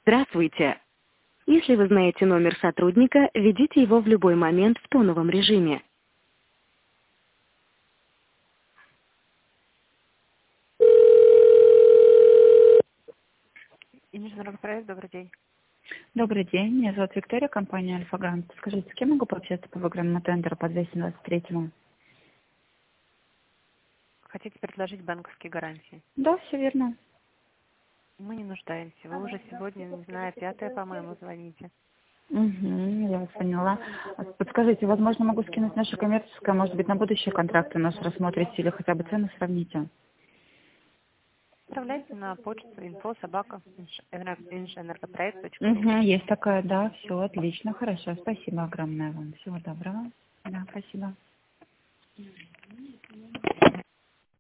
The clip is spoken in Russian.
Здравствуйте! Если вы знаете номер сотрудника, введите его в любой момент в тоновом режиме. И международный проект, добрый день. Добрый день, меня зовут Виктория, компания Альфа-Грант. Скажите, с кем могу пообщаться по программному тендеру по 223-му? Хотите предложить банковские гарантии? Да, все верно. Мы не нуждаемся. Вы уже сегодня, не знаю, пятая, по-моему, звоните. Угу, я вас поняла. Подскажите, возможно, могу скинуть наше коммерческое, может быть, на будущие контракты наш рассмотрите или хотя бы цены сравните? Отправляйте на почту info@инжэнергопроект.ру. Угу, есть такая, да, все, отлично, хорошо, спасибо огромное вам. Всего доброго. Да, спасибо.